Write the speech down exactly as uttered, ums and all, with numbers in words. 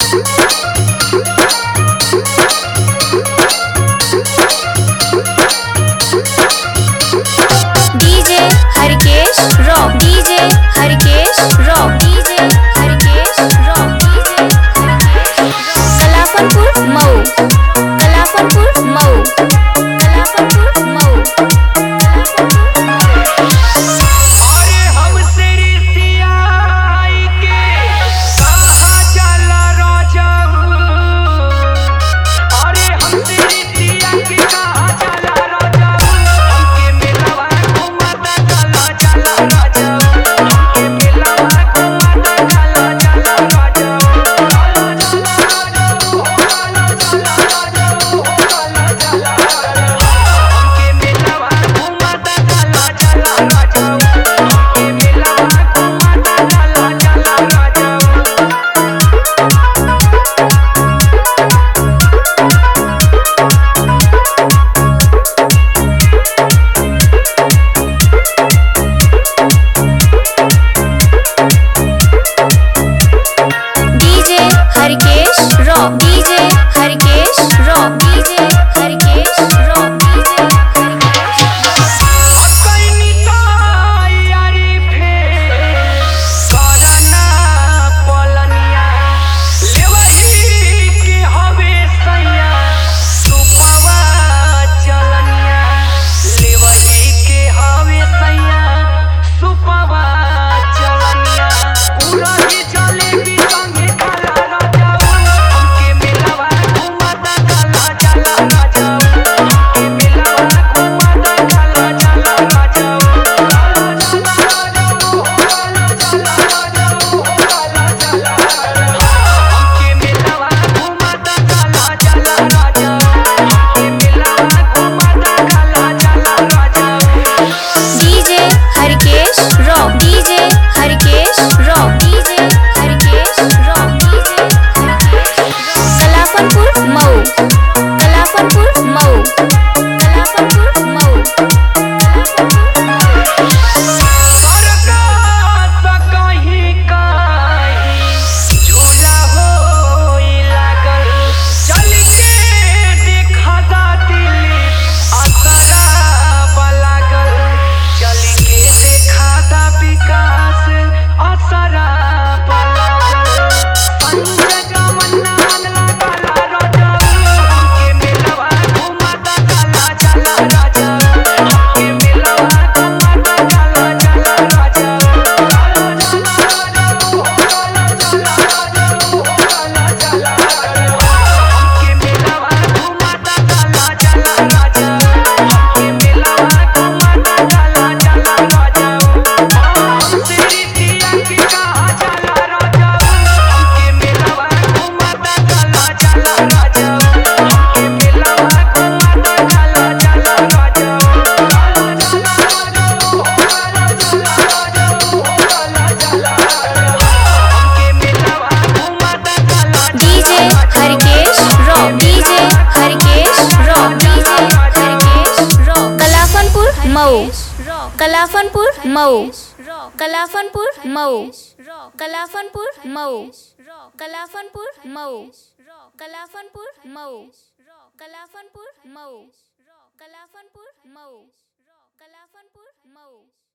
DJ Harkesh rock DJ Harkesh rock DJ Harkesh rock कलाफनपुर Mau कलाफनपुर Mau कलाफनपुर Mau अरे हमसे रिसिया आई के कहाँ जाला राजा। अरे हमसे रिसिया के कहाँ जाला राजा। हमके मिलवा घुमाता चला चला राजा। हमके मिलवा घुमाता चला चला राजा। हमके मिलवा घुमाता चला चला राजा। हमके मिलवा घुमाता चला चला राजा। DJ Harkesh rock DJ Harkesh rock DJ Harkesh rock DJ अकैनी तैयारी फेर करना पलनिया। लेवही के हवे सैया सुपवा चलनिया। लेवही के हवे सैया सुपवा चलनिया। पूरा ही जलेबी संगे खाला राजा। हमके मिलवा घुमाता चला चला राजा। हमके मिलवा घुमाता चला चला राजा। हमके मिलवा घुमाता चला चला राजा। हमके मिलवा घुमाता चला चला राजा। DJ Harkesh rock DJ Harkesh rock DJ Harkesh rock DJ कलाफनपुर Mau कलाफनपुर Mau कलाफनपुर Mau सरकत कहीं कहीं झूला होई लागल। चल के देखा दा दिल्ली असरा लागल। चल के देखा दा विकास असरा लागल। संजय तमन्ना मन लागल राजा। हमके मिलवा घुमाता चला चला राजा। हमके मिलवा घुमाता चला चला राजा। हमके मिलवा घुमाता चला चला राजा। हमके मिलवा घुमाता चला चला राजा। हमसे रिसिया के कहाँ जाला राजा। हमके मिलवा घुमाता चला चला राजा। हमके मिलवा घुमाता चला चला राजा। हमके मिलवा घुमाता चला DJ Harkesh rock DJ Harkesh rock DJ Harkesh rock कलाफनपुर Mau कलाफनपुर Mau कलाफनपुर Mau कलाफनपुर Mau कलाफनपुर Mau कलाफनपुर Mau कलाफनपुर Mau कलाफनपुर Mau कलाफनपुर Mau